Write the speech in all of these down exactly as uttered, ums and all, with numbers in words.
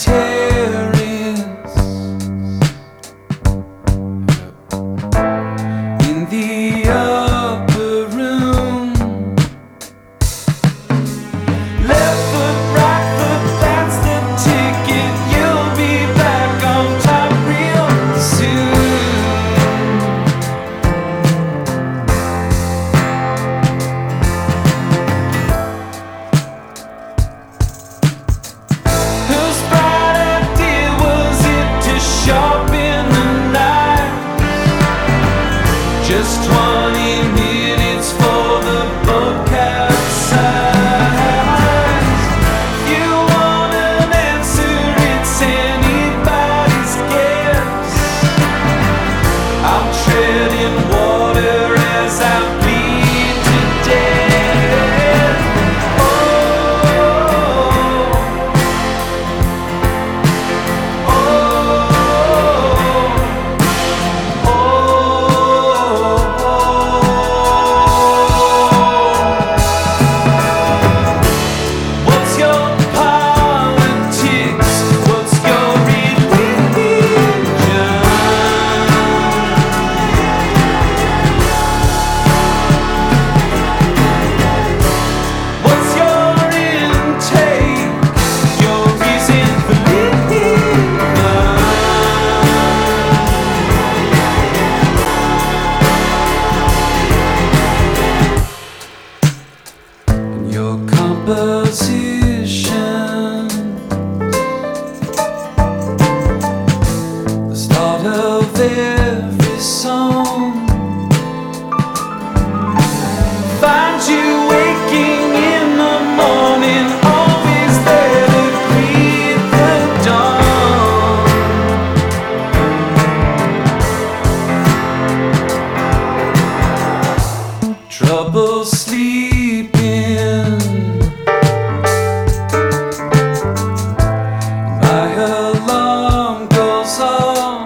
terrace in the upper room. Left foot, right foot, that's the ticket. You'll be back on top real soon. Whose bright idea was it to sharpen the knife? Just twenty minutes for the boat capsize. You want an answer, it's anybody's guess. I'm treading water as I bleed to death. Oh, what's your politics? What's your religion? What's your intake? Your reason for living? And your composition, the start of every song, find you waking in the morning, always there to greet the dawn. Trouble sleeping, my alarm goes off.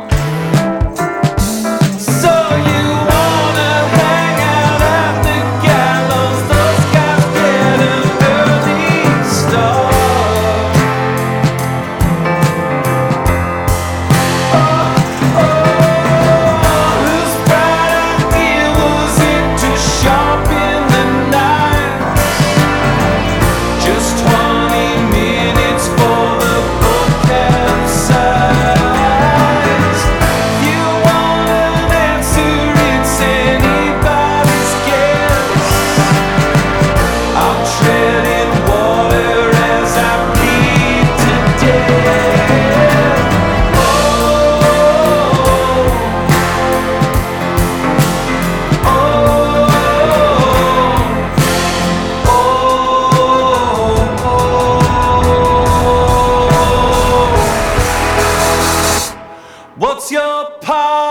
So you wanna hang out at the gallows? Those guys get an early start. Oh, oh, whose bright idea was it to sharpen the knife? Just twenty minutes for the boat capsize. You want an answer, it's anybody's guess. I'm treading water as I bleed to death. Oh, oh, oh. What's your part?